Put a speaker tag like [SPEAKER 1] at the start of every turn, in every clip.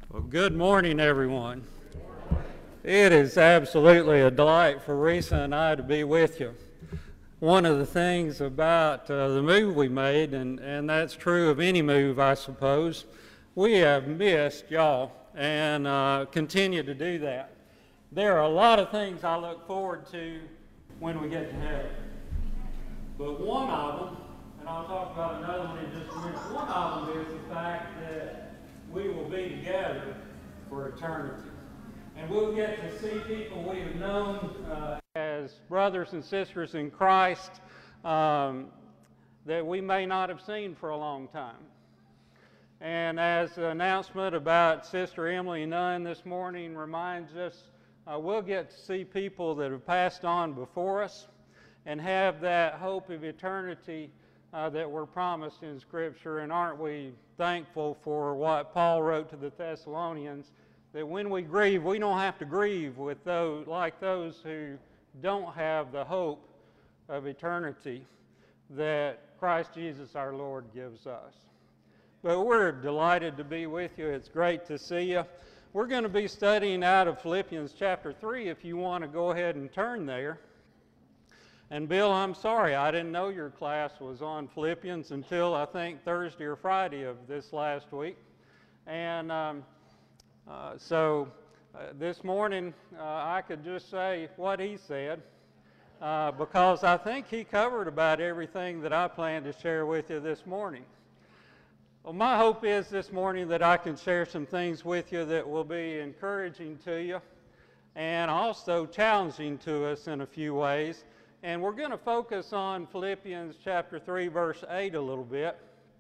[SPEAKER 1] Well, good morning, everyone. It is absolutely a delight for Risa and I to be with you. One of the things about the move we made, and that's true of any move, I suppose, we have missed y'all and continue to do that. There are a lot of things I look forward to when we get to heaven. But one of them, and I'll talk about another one in just a minute, one of them is the fact that we will be together for eternity. And we'll get to see people we have known as brothers and sisters in Christ that we may not have seen for a long time. And as the announcement about Sister Emily Nunn this morning reminds us, we'll get to see people that have passed on before us and have that hope of eternity that we're promised in Scripture. And aren't we thankful for what Paul wrote to the Thessalonians, that when we grieve, we don't have to grieve with those like those who don't have the hope of eternity that Christ Jesus our Lord gives us. But we're delighted to be with you. It's great to see you. We're going to be studying out of Philippians chapter 3 if you want to go ahead and turn there. And Bill, I'm sorry, I didn't know your class was on Philippians until I think Thursday or Friday of this last week. And so this morning I could just say what he said because I think he covered about everything that I plan to share with you this morning. Well, my hope is this morning that I can share some things with you that will be encouraging to you and also challenging to us in a few ways. And we're going to focus on Philippians chapter 3, verse 8 a little bit,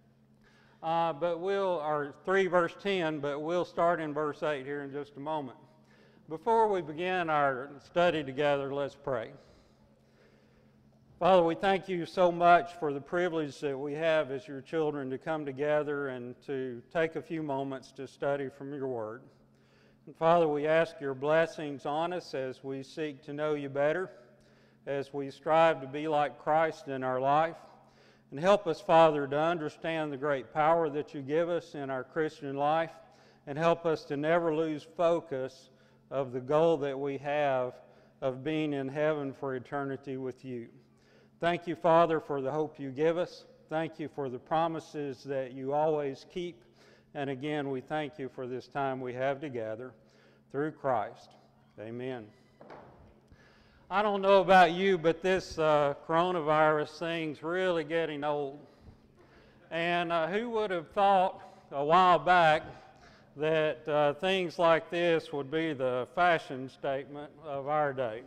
[SPEAKER 1] or 3 verse 10, but we'll start in verse 8 here in just a moment. Before we begin our study together, let's pray. Father, we thank you so much for the privilege that we have as your children to come together and to take a few moments to study from your word. And Father, we ask your blessings on us as we seek to know you better, as we strive to be like Christ in our life. And help us, Father, to understand the great power that you give us in our Christian life, and help us to never lose focus of the goal that we have of being in heaven for eternity with you. Thank you, Father, for the hope you give us. Thank you for the promises that you always keep. And again, we thank you for this time we have together through Christ. Amen. I don't know about you, but this coronavirus thing's really getting old. And who would have thought a while back that things like this would be the fashion statement of our day?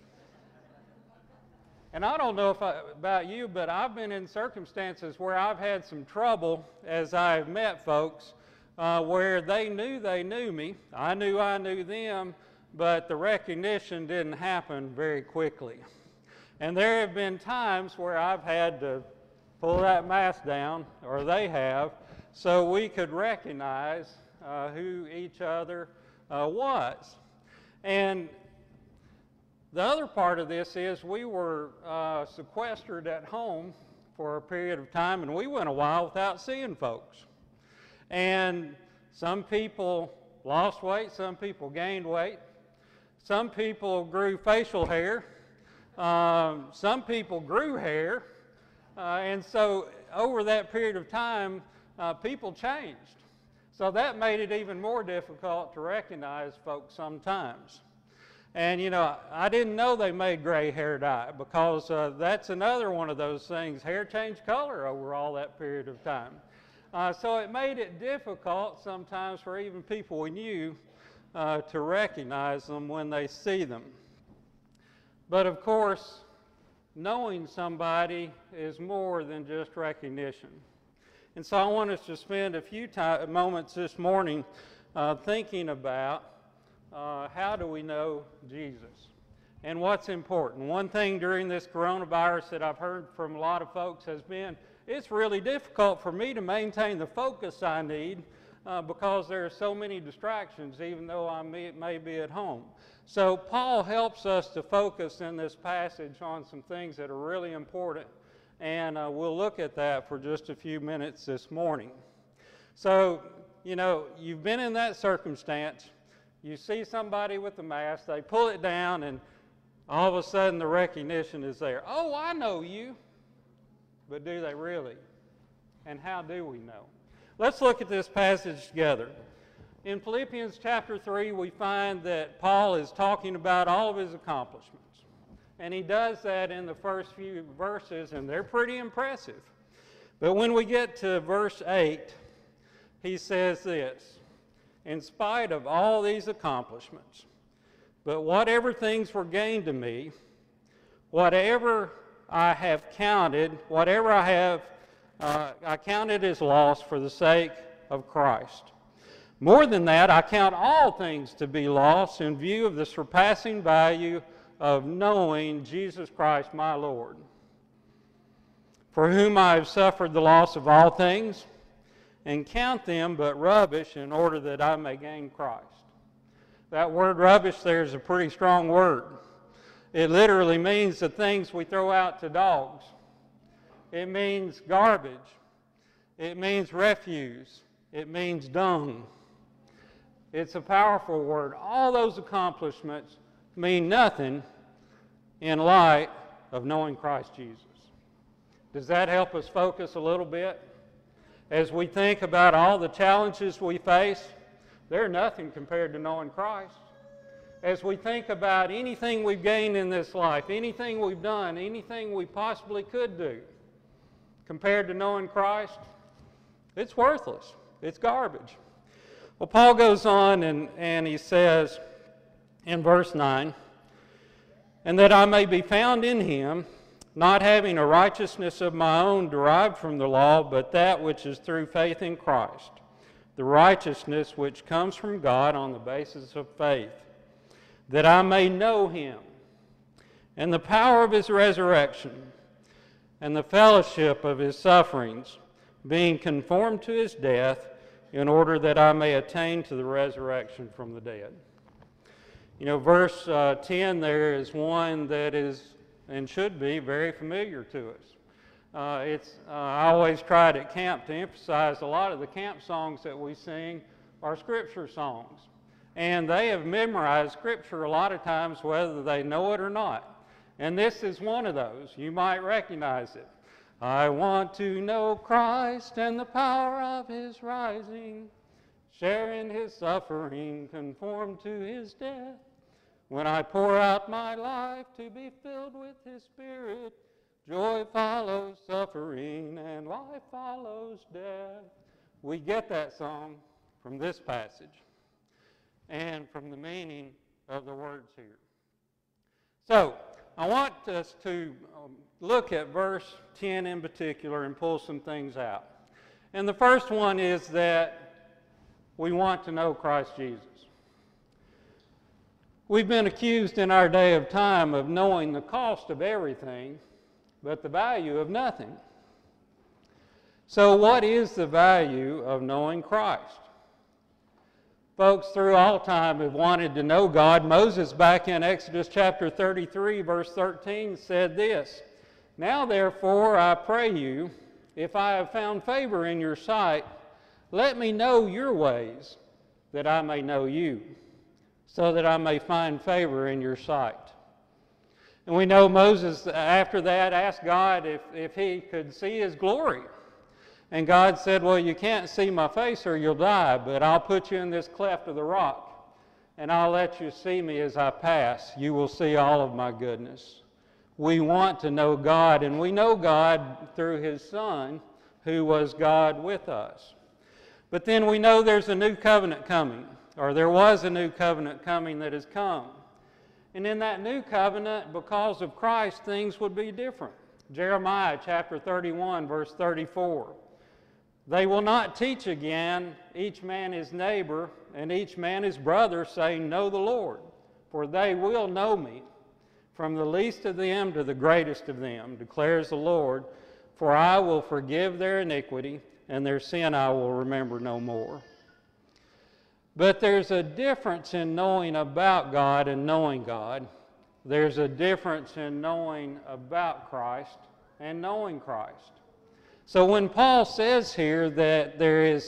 [SPEAKER 1] And I don't know about you, but I've been in circumstances where I've had some trouble as I've met folks where they knew me, I knew them, but the recognition didn't happen very quickly. And there have been times where I've had to pull that mask down, or they have, so we could recognize who each other was. And the other part of this is we were sequestered at home for a period of time, and we went a while without seeing folks. And some people lost weight, some people gained weight. Some people grew facial hair, some people grew hair, and so over that period of time, people changed. So that made it even more difficult to recognize folks sometimes. And you know, I didn't know they made gray hair dye because that's another one of those things, hair changed color over all that period of time. So it made it difficult sometimes for even people we knew to recognize them when they see them. But of course, knowing somebody is more than just recognition. And so I want us to spend a few moments this morning thinking about how do we know Jesus and what's important. One thing during this coronavirus that I've heard from a lot of folks has been, it's really difficult for me to maintain the focus I need because there are so many distractions, even though I may be at home. So Paul helps us to focus in this passage on some things that are really important, and we'll look at that for just a few minutes this morning. So you know, you've been in that circumstance. You see somebody with the mask, they pull it down, and all of a sudden the recognition is there. Oh, I know you. But do they really? And how do we know? Let's look at this passage together. In Philippians chapter 3, we find that Paul is talking about all of his accomplishments. And he does that in the first few verses, and they're pretty impressive. But when we get to verse 8, he says this: in spite of all these accomplishments, but whatever things were gained to me, whatever I have counted, I counted as loss for the sake of Christ. More than that, I count all things to be lost in view of the surpassing value of knowing Jesus Christ my Lord, for whom I have suffered the loss of all things, and count them but rubbish in order that I may gain Christ. That word rubbish there is a pretty strong word. It literally means the things we throw out to dogs. It means garbage. It means refuse. It means dung. It's a powerful word. All those accomplishments mean nothing in light of knowing Christ Jesus. Does that help us focus a little bit? As we think about all the challenges we face, they're nothing compared to knowing Christ. As we think about anything we've gained in this life, anything we've done, anything we possibly could do, compared to knowing Christ, it's worthless. It's garbage. Well, Paul goes on and he says in verse 9, and that I may be found in him, not having a righteousness of my own derived from the law, but that which is through faith in Christ, the righteousness which comes from God on the basis of faith, that I may know him, and the power of his resurrection, and the fellowship of his sufferings, being conformed to his death, in order that I may attain to the resurrection from the dead. You know, verse 10 there is one that is and should be very familiar to us. I always tried at camp to emphasize a lot of the camp songs that we sing are Scripture songs. And they have memorized Scripture a lot of times whether they know it or not. And this is one of those. You might recognize it. I want to know Christ and the power of his rising, share in his suffering, conform to his death. When I pour out my life to be filled with his Spirit, joy follows suffering and life follows death. We get that song from this passage and from the meaning of the words here. So, I want us to look at verse 10 in particular and pull some things out. And the first one is that we want to know Christ Jesus. We've been accused in our day of time of knowing the cost of everything, but the value of nothing. So what is the value of knowing Christ? Folks through all time have wanted to know God. Moses, back in Exodus chapter 33, verse 13, said this, "Now therefore I pray you, if I have found favor in your sight, let me know your ways, that I may know you, so that I may find favor in your sight." And we know Moses, after that, asked God if he could see his glory. And God said, well, you can't see my face or you'll die, but I'll put you in this cleft of the rock, and I'll let you see me as I pass. You will see all of my goodness. We want to know God, and we know God through his Son, who was God with us. But then we know there's a new covenant coming, or there was a new covenant coming that has come. And in that new covenant, because of Christ, things would be different. Jeremiah chapter 31, verse 34. They will not teach again, each man his neighbor, and each man his brother, saying, know the Lord, for they will know me, from the least of them to the greatest of them, declares the Lord, for I will forgive their iniquity, and their sin I will remember no more. But there's a difference in knowing about God and knowing God. There's a difference in knowing about Christ and knowing Christ. So when Paul says here that there is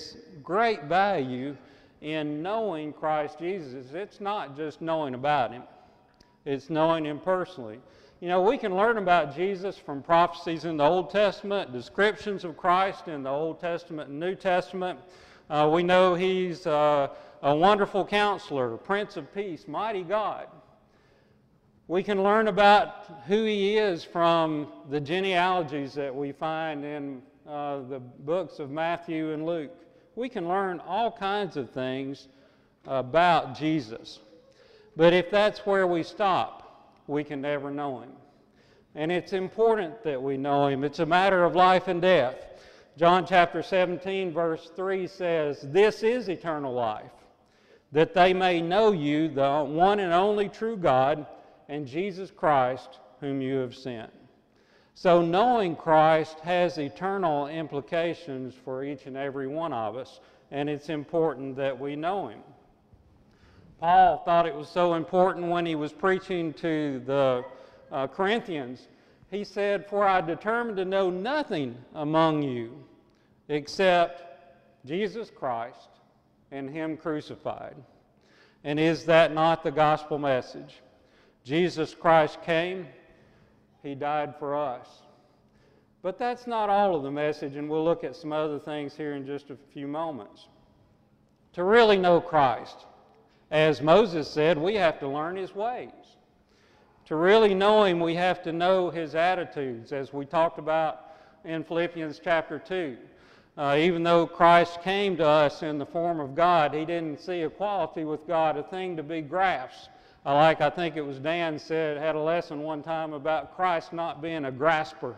[SPEAKER 1] great value in knowing Christ Jesus. It's not just knowing about Him. It's knowing Him personally. You know, we can learn about Jesus from prophecies in the Old Testament, descriptions of Christ in the Old Testament and New Testament. We know He's a wonderful counselor, Prince of Peace, mighty God. We can learn about who He is from the genealogies that we find in the books of Matthew and Luke. We can learn all kinds of things about Jesus. But if that's where we stop, we can never know Him. And it's important that we know Him. It's a matter of life and death. John chapter 17, verse 3 says, "This is eternal life, that they may know you, the one and only true God, and Jesus Christ, whom you have sent." So knowing Christ has eternal implications for each and every one of us, and it's important that we know Him. Paul thought it was so important when he was preaching to the Corinthians. He said, "For I determined to know nothing among you except Jesus Christ and Him crucified." And is that not the gospel message? Jesus Christ came, He died for us. But that's not all of the message, and we'll look at some other things here in just a few moments. To really know Christ, as Moses said, we have to learn His ways. To really know Him, we have to know His attitudes, as we talked about in Philippians chapter 2. Even though Christ came to us in the form of God, He didn't see equality with God a thing to be grasped. I think it was Dan said, had a lesson one time about Christ not being a grasper.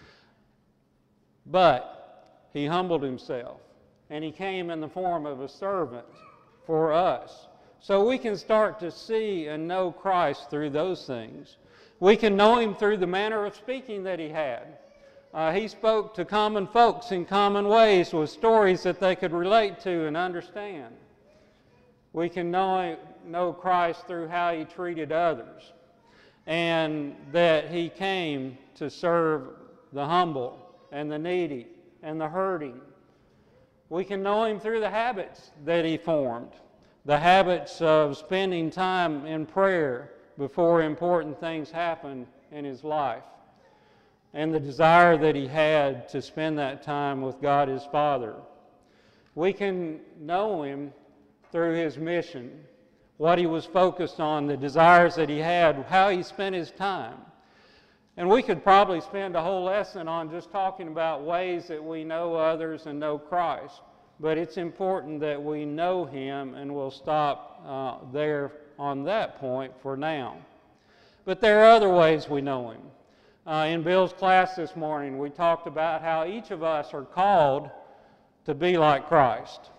[SPEAKER 1] But He humbled Himself, and He came in the form of a servant for us. So we can start to see and know Christ through those things. We can know Him through the manner of speaking that He had. He spoke to common folks in common ways with stories that they could relate to and understand. We can know Christ through how He treated others, and that He came to serve the humble and the needy and the hurting. We can know Him through the habits that He formed, the habits of spending time in prayer before important things happen in His life, and the desire that He had to spend that time with God His Father. We can know Him through His mission, what He was focused on, the desires that He had, how He spent His time. And we could probably spend a whole lesson on just talking about ways that we know others and know Christ. But it's important that we know Him, and we'll stop there on that point for now. But there are other ways we know Him. In Bill's class this morning, we talked about how each of us are called to be like Christ.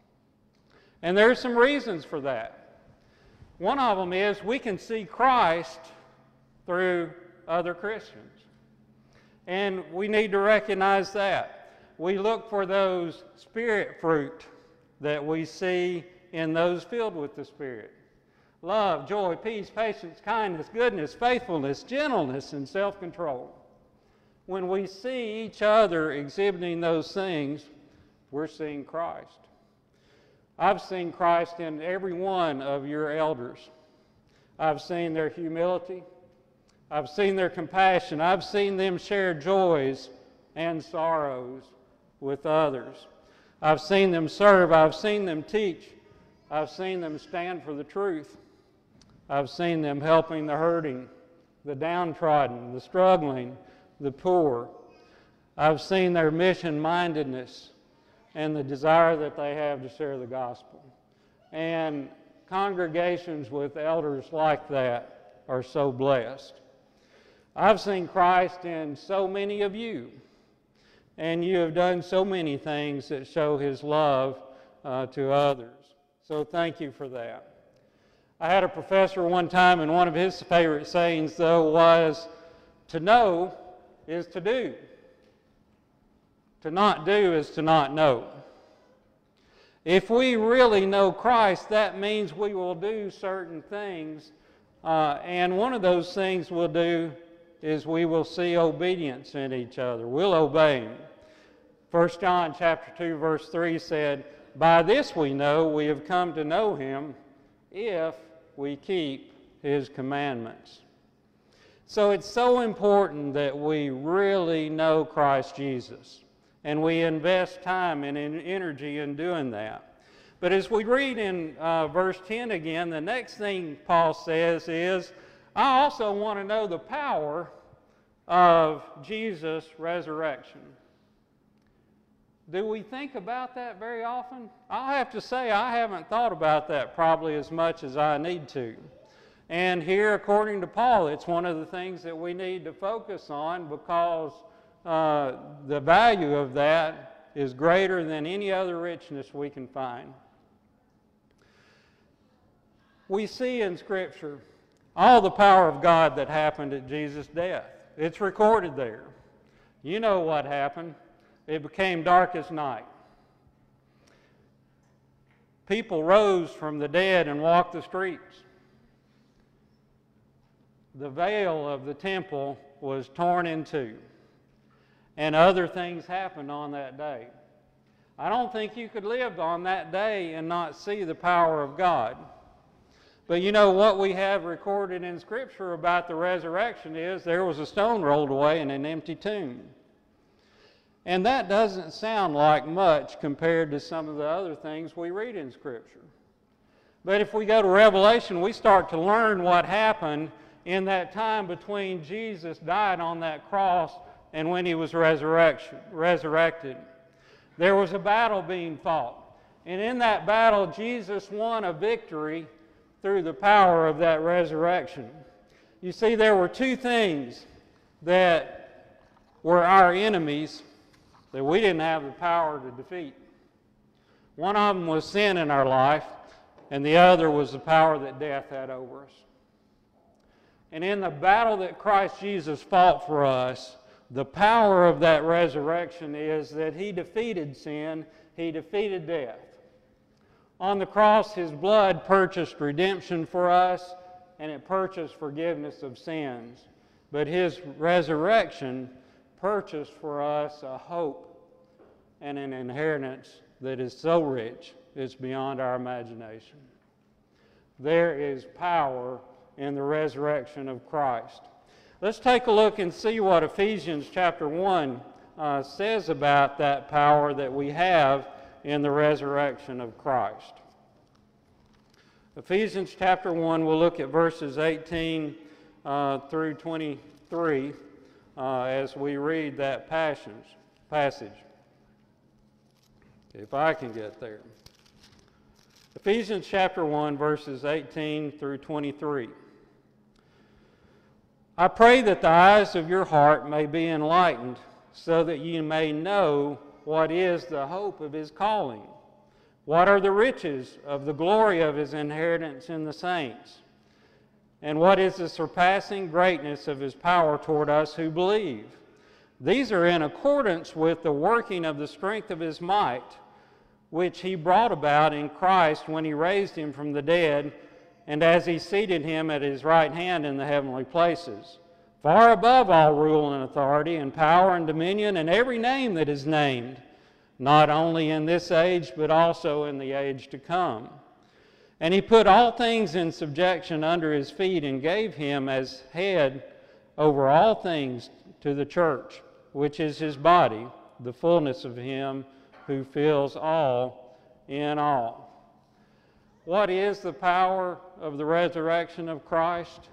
[SPEAKER 1] And there's some reasons for that. One of them is we can see Christ through other Christians. And we need to recognize that. We look for those Spirit fruit that we see in those filled with the Spirit. Love, joy, peace, patience, kindness, goodness, faithfulness, gentleness, and self-control. When we see each other exhibiting those things, we're seeing Christ. I've seen Christ in every one of your elders. I've seen their humility. I've seen their compassion. I've seen them share joys and sorrows with others. I've seen them serve. I've seen them teach. I've seen them stand for the truth. I've seen them helping the hurting, the downtrodden, the struggling, the poor. I've seen their mission-mindedness and the desire that they have to share the gospel. And congregations with elders like that are so blessed. I've seen Christ in so many of you, and you have done so many things that show His love to others. So thank you for that. I had a professor one time, and one of his favorite sayings, though, was, "To know is to do. To not do is to not know." If we really know Christ, that means we will do certain things, and one of those things we'll do is we will see obedience in each other. We'll obey Him. 1 John chapter 2, verse 3 said, By this we know we have come to know him if we keep his commandments. So it's so important that we really know Christ Jesus, and we invest time and energy in doing that. But as we read in verse 10 again, the next thing Paul says is, I also want to know the power of Jesus' resurrection. Do we think about that very often? I'll have to say I haven't thought about that probably as much as I need to. And here, according to Paul, it's one of the things that we need to focus on, because the value of that is greater than any other richness we can find. We see in Scripture all the power of God that happened at Jesus' death. It's recorded there. You know what happened. It became dark as night. People rose from the dead and walked the streets. The veil of the temple was torn in two. And other things happened on that day. I don't think you could live on that day and not see the power of God. But you know what we have recorded in Scripture about the resurrection is there was a stone rolled away in an empty tomb. And that doesn't sound like much compared to some of the other things we read in Scripture. But if we go to Revelation, we start to learn what happened in that time between Jesus died on that cross and when he was resurrected. There was a battle being fought. And in that battle, Jesus won a victory through the power of that resurrection. You see, there were two things that were our enemies that we didn't have the power to defeat. One of them was sin in our life, and the other was the power that death had over us. And in the battle that Christ Jesus fought for us, the power of that resurrection is that he defeated sin, he defeated death. On the cross, his blood purchased redemption for us, and it purchased forgiveness of sins. But his resurrection purchased for us a hope and an inheritance that is so rich it's beyond our imagination. There is power in the resurrection of Christ. Let's take a look and see what Ephesians chapter 1 says about that power that we have in the resurrection of Christ. Ephesians chapter 1, we'll look at verses 18 through 23 as we read that passage. If I can get there. Ephesians chapter 1, verses 18 through 23. I pray that the eyes of your heart may be enlightened, so that you may know what is the hope of his calling, what are the riches of the glory of his inheritance in the saints, and what is the surpassing greatness of his power toward us who believe. These are in accordance with the working of the strength of his might, which he brought about in Christ when he raised him from the dead, and as he seated him at his right hand in the heavenly places, far above all rule and authority and power and dominion and every name that is named, not only in this age but also in the age to come. And he put all things in subjection under his feet and gave him as head over all things to the church, which is his body, the fullness of him who fills all in all. What is the power of the resurrection of Christ?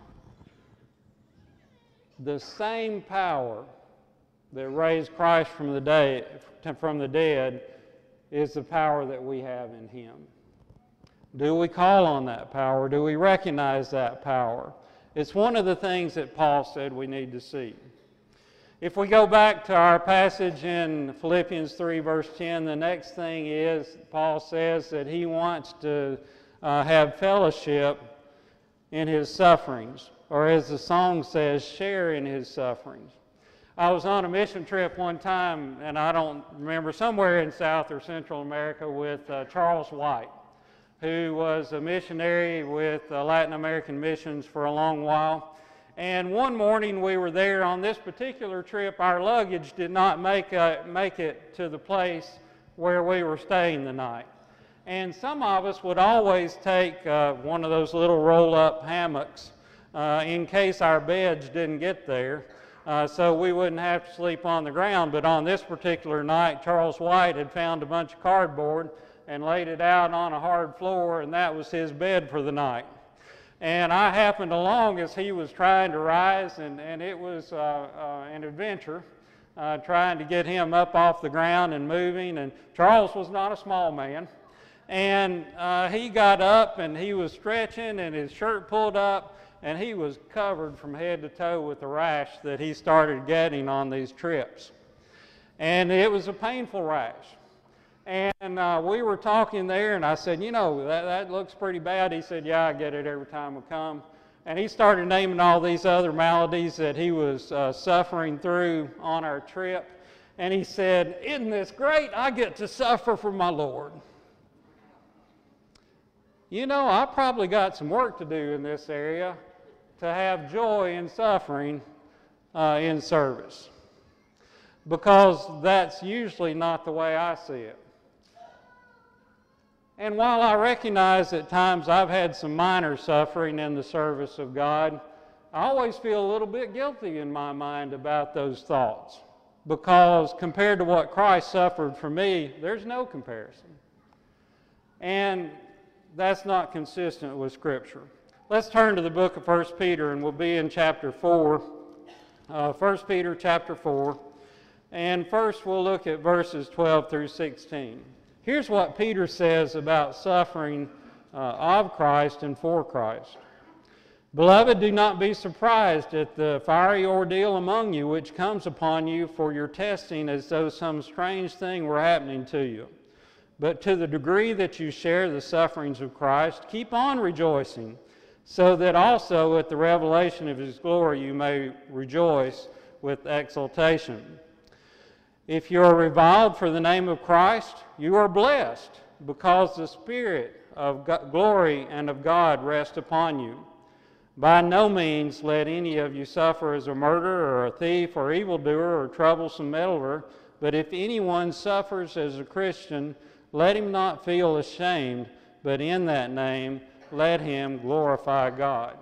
[SPEAKER 1] The same power that raised Christ from the dead is the power that we have in him. Do we call on that power? Do we recognize that power? It's one of the things that Paul said we need to see. If we go back to our passage in Philippians 3, verse 10, the next thing is Paul says that he wants to have fellowship in his sufferings, or as the song says, share in his sufferings. I was on a mission trip one time, and I don't remember, somewhere in South or Central America with Charles White, who was a missionary with Latin American missions for a long while. And one morning we were there on this particular trip. Our luggage did not make it to the place where we were staying the night. And some of us would always take one of those little roll-up hammocks in case our beds didn't get there, so we wouldn't have to sleep on the ground. But on this particular night, Charles White had found a bunch of cardboard and laid it out on a hard floor, and that was his bed for the night. And I happened along as he was trying to rise, and it was an adventure trying to get him up off the ground and moving. And Charles was not a small man. And he got up and he was stretching and his shirt pulled up, and he was covered from head to toe with the rash that he started getting on these trips. And it was a painful rash. And we were talking there, and I said, you know, that looks pretty bad. He said, yeah, I get it every time we come. And he started naming all these other maladies that he was suffering through on our trip. And he said, isn't this great? I get to suffer for my Lord. You know, I probably got some work to do in this area to have joy in suffering in service, because that's usually not the way I see it. And while I recognize at times I've had some minor suffering in the service of God, I always feel a little bit guilty in my mind about those thoughts, because compared to what Christ suffered for me, there's no comparison. And that's not consistent with Scripture. Let's turn to the book of 1 Peter, and we'll be in chapter 4. 1 Peter chapter 4. And first we'll look at verses 12 through 16. Here's what Peter says about suffering of Christ and for Christ. Beloved, do not be surprised at the fiery ordeal among you which comes upon you for your testing, as though some strange thing were happening to you. But to the degree that you share the sufferings of Christ, keep on rejoicing, so that also at the revelation of His glory you may rejoice with exultation. If you are reviled for the name of Christ, you are blessed, because the Spirit of glory and of God rests upon you. By no means let any of you suffer as a murderer or a thief or evildoer or troublesome meddler, but if anyone suffers as a Christian, let him not feel ashamed, but in that name let him glorify God.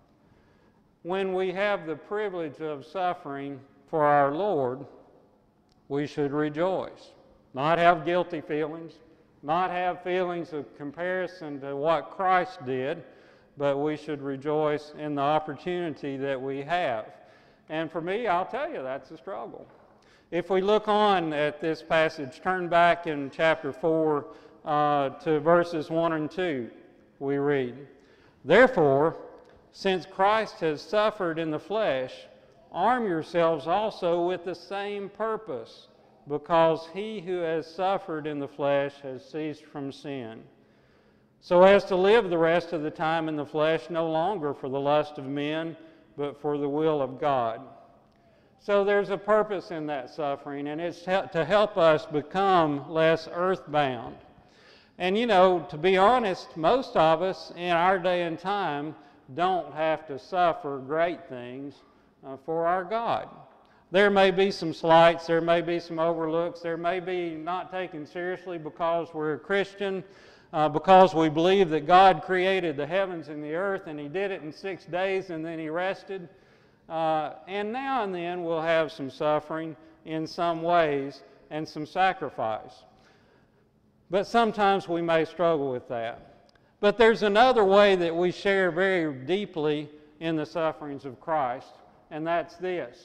[SPEAKER 1] When we have the privilege of suffering for our Lord, we should rejoice, not have guilty feelings, not have feelings of comparison to what Christ did, but we should rejoice in the opportunity that we have. And for me, I'll tell you, that's a struggle. If we look on at this passage, turn back in chapter 4 to verses 1 and 2, we read, Therefore, since Christ has suffered in the flesh, arm yourselves also with the same purpose, because he who has suffered in the flesh has ceased from sin, so as to live the rest of the time in the flesh no longer for the lust of men, but for the will of God. So there's a purpose in that suffering, and it's to help us become less earthbound. And you know, to be honest, most of us in our day and time don't have to suffer great things for our God. There may be some slights, there may be some overlooks, there may be not taken seriously because we're a Christian, because we believe that God created the heavens and the earth and He did it in 6 days and then He rested. And now and then we'll have some suffering in some ways and some sacrifice. But sometimes we may struggle with that. But there's another way that we share very deeply in the sufferings of Christ, and that's this.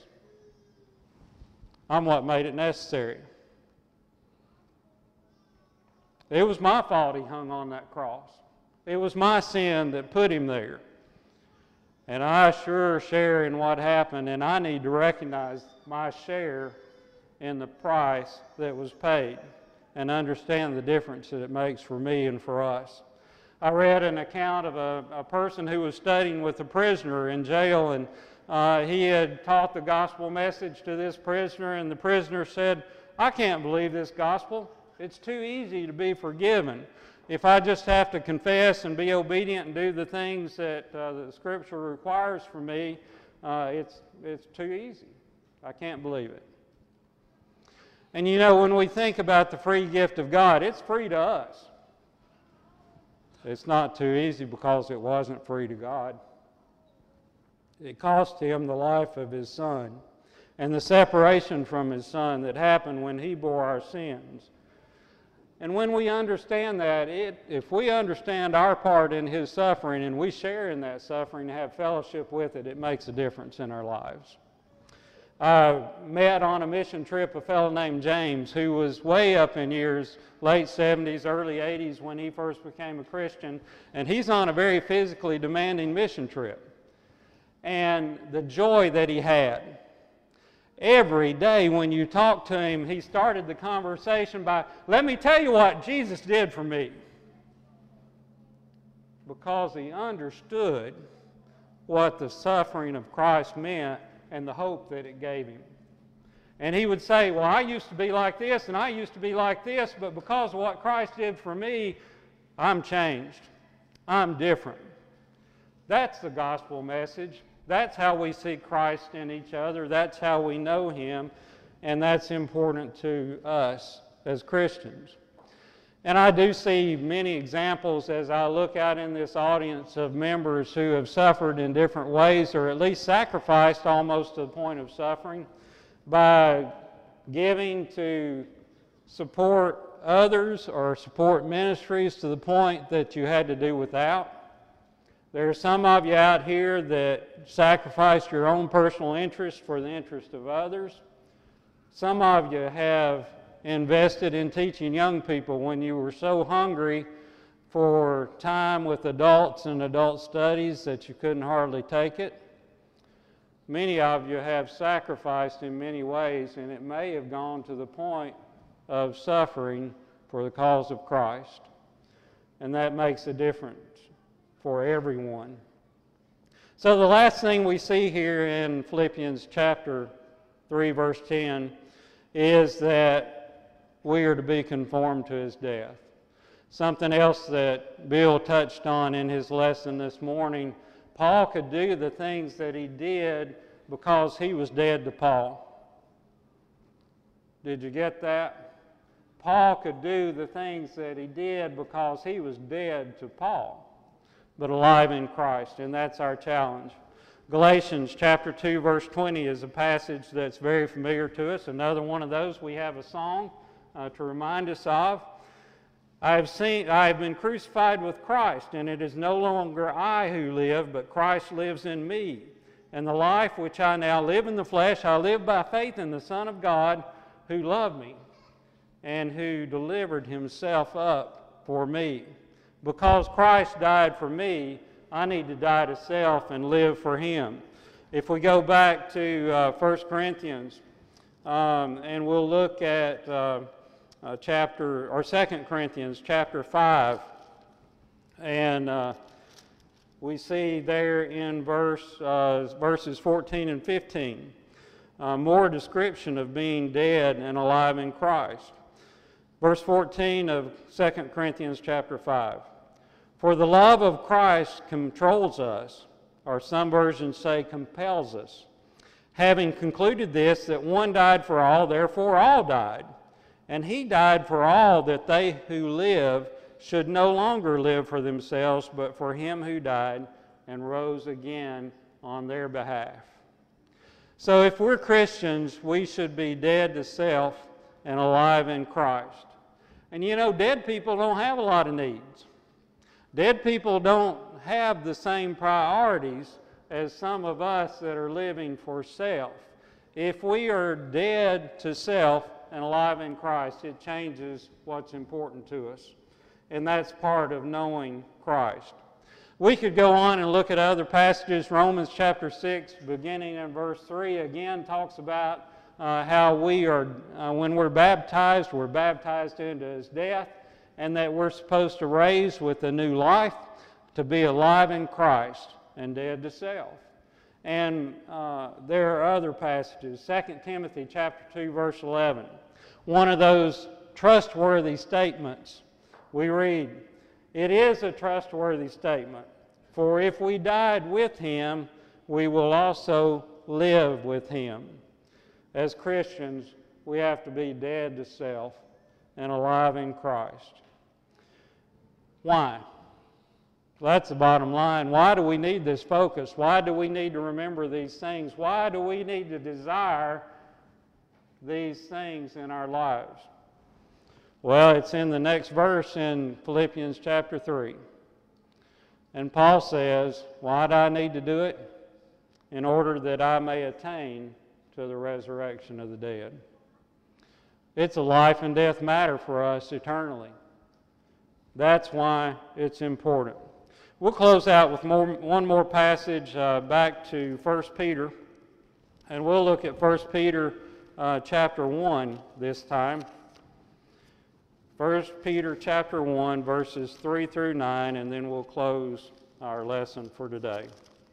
[SPEAKER 1] I'm what made it necessary. It was my fault He hung on that cross. It was my sin that put Him there. And I sure share in what happened, and I need to recognize my share in the price that was paid and understand the difference that it makes for me and for us. I read an account of a person who was studying with a prisoner in jail, and he had taught the gospel message to this prisoner, and the prisoner said, I can't believe this gospel. It's too easy to be forgiven. If I just have to confess and be obedient and do the things that the Scripture requires from me, it's too easy. I can't believe it. And you know, when we think about the free gift of God, it's free to us. It's not too easy because it wasn't free to God. It cost him the life of his son and the separation from his son that happened when he bore our sins. And when we understand that, if we understand our part in his suffering and we share in that suffering and have fellowship with it, it makes a difference in our lives. I met on a mission trip a fellow named James who was way up in years, late 70s, early 80s when he first became a Christian, and he's on a very physically demanding mission trip. And the joy that he had. Every day when you talk to him, he started the conversation by, "Let me tell you what Jesus did for me." Because he understood what the suffering of Christ meant and the hope that it gave him. And he would say, "Well, I used to be like this and I used to be like this, but because of what Christ did for me, I'm changed. I'm different." That's the gospel message. That's how we see Christ in each other. That's how we know him. And that's important to us as Christians. And I do see many examples as I look out in this audience of members who have suffered in different ways, or at least sacrificed almost to the point of suffering, by giving to support others or support ministries to the point that you had to do without. There are some of you out here that sacrificed your own personal interest for the interest of others. Some of you have invested in teaching young people when you were so hungry for time with adults and adult studies that you couldn't hardly take it. Many of you have sacrificed in many ways, and it may have gone to the point of suffering for the cause of Christ. And that makes a difference for everyone. So the last thing we see here in Philippians chapter 3, verse 10, is that we are to be conformed to his death. Something else that Bill touched on in his lesson this morning, Paul could do the things that he did because he was dead to Paul. Did you get that? Paul could do the things that he did because he was dead to Paul, but alive in Christ, and that's our challenge. Galatians chapter 2, verse 20 is a passage that's very familiar to us. Another one of those we have a song to remind us of. I have been crucified with Christ, and it is no longer I who live, but Christ lives in me. And the life which I now live in the flesh, I live by faith in the Son of God who loved me and who delivered himself up for me. Because Christ died for me, I need to die to self and live for him. If we go back to 1 Corinthians, and we'll look at 2 Corinthians chapter 5, and we see there in verses 14 and 15 more description of being dead and alive in Christ. Verse 14 of 2 Corinthians chapter 5. "For the love of Christ controls us," or some versions say compels us, "having concluded this, that one died for all, therefore all died. And he died for all, that they who live should no longer live for themselves, but for him who died and rose again on their behalf." So if we're Christians, we should be dead to self and alive in Christ. And you know, dead people don't have a lot of needs. Dead people don't have the same priorities as some of us that are living for self. If we are dead to self and alive in Christ, it changes what's important to us. And that's part of knowing Christ. We could go on and look at other passages. Romans chapter 6, beginning in verse 3, again talks about how we are, when we're baptized into his death, and that we're supposed to raise with a new life, to be alive in Christ and dead to self. And there are other passages. 2 Timothy chapter 2, verse 11. One of those trustworthy statements we read, "It is a trustworthy statement, for if we died with him, we will also live with him." As Christians, we have to be dead to self and alive in Christ. Why? That's the bottom line. Why do we need this focus? Why do we need to remember these things? Why do we need to desire these things in our lives? Well, it's in the next verse in Philippians chapter 3. And Paul says, why do I need to do it? In order that I may attain to the resurrection of the dead. It's a life and death matter for us eternally. That's why it's important. We'll close out with one more passage back to 1 Peter. And we'll look at 1 Peter chapter 1 this time. 1 Peter chapter 1, verses 3 through 9, and then we'll close our lesson for today.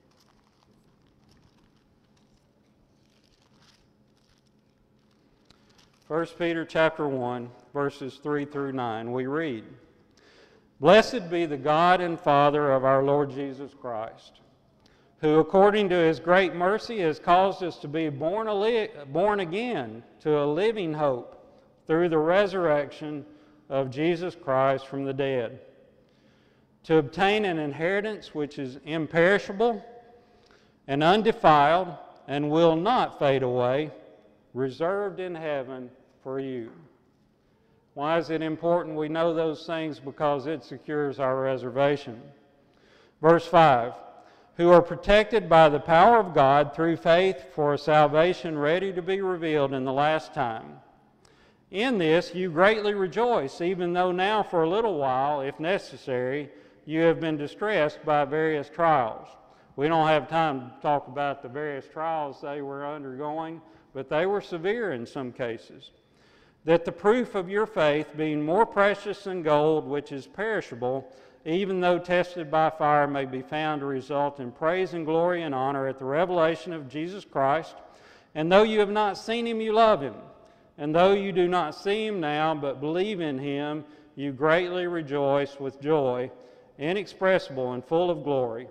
[SPEAKER 1] First Peter chapter 1, verses 3 through 9, we read, Blessed be the God and Father of our Lord Jesus Christ, who according to His great mercy has caused us to be born again to a living hope through the resurrection of Jesus Christ from the dead, to obtain an inheritance which is imperishable and undefiled and will not fade away, reserved in heaven for you. Why is it important we know those things? Because it secures our reservation. Verse 5, who are protected by the power of God through faith for a salvation ready to be revealed in the last time. In this you greatly rejoice, even though now for a little while, if necessary, you have been distressed by various trials. We don't have time to talk about the various trials they were undergoing, but they were severe in some cases. That the proof of your faith, being more precious than gold, which is perishable, even though tested by fire, may be found to result in praise and glory and honor at the revelation of Jesus Christ. And though you have not seen Him, you love Him. And though you do not see Him now, but believe in Him, you greatly rejoice with joy, inexpressible and full of glory,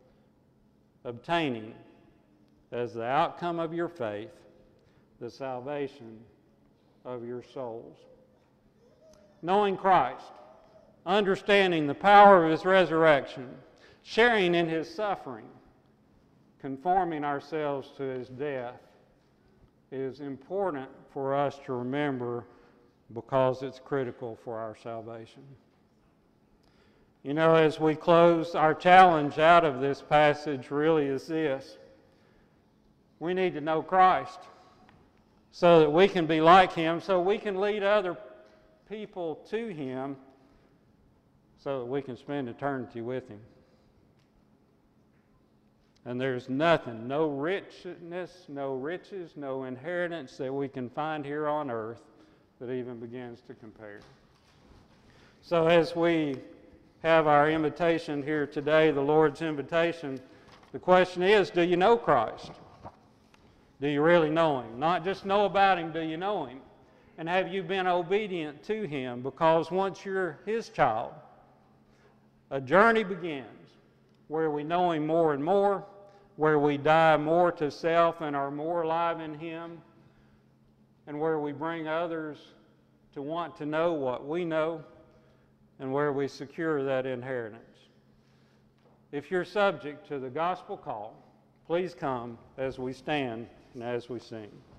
[SPEAKER 1] obtaining, as the outcome of your faith, the salvation of your souls. Knowing Christ, understanding the power of His resurrection, sharing in His suffering, conforming ourselves to His death, is important for us to remember because it's critical for our salvation. You know, as we close, our challenge out of this passage really is this. We need to know Christ so that we can be like Him, so we can lead other people to Him, so that we can spend eternity with Him. And there's nothing, no richness, no riches, no inheritance that we can find here on earth that even begins to compare. So as we have our invitation here today, the Lord's invitation, the question is, do you know Christ? Do you really know Him? Not just know about Him, do you know Him? And have you been obedient to Him? Because once you're His child, a journey begins where we know Him more and more, where we die more to self and are more alive in Him, and where we bring others to want to know what we know, and where we secure that inheritance. If you're subject to the gospel call, please come as we stand and as we sing.